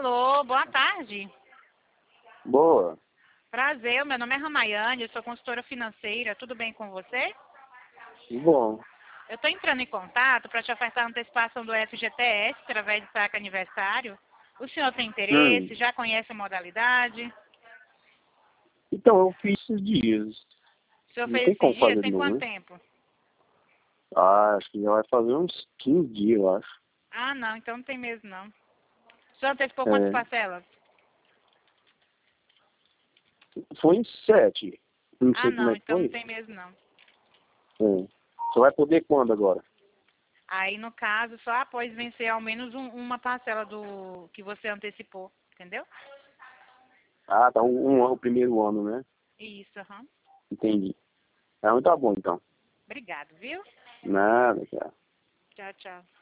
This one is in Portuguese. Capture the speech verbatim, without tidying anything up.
Alô, boa tarde. Boa. Prazer, meu nome é Ramayane, eu sou consultora financeira, tudo bem com você? Bom. Eu estou entrando em contato para te ofertar a antecipação do F G T S através de saque aniversário. O senhor tem interesse? Hum. Já conhece a modalidade? Então, eu fiz esses dias. O senhor Não fez tem esses como dias? fazer de Tem novo, quanto né? tempo? Ah, acho que já vai fazer uns quinze dias, eu acho. Ah, não, então não tem mesmo não. O senhor antecipou quantas É. parcelas? Foi em sete. Não Ah, sei como não, é que então não foi. tem mesmo não. É. Você vai poder quando agora? Aí, no caso, só após vencer ao menos um- uma parcela do que você antecipou, entendeu? Ah, tá um, um, o primeiro ano, né? Isso, aham. Entendi. Ah, tá bom, então. Obrigado, viu? Nada, cara. Tchau, tchau.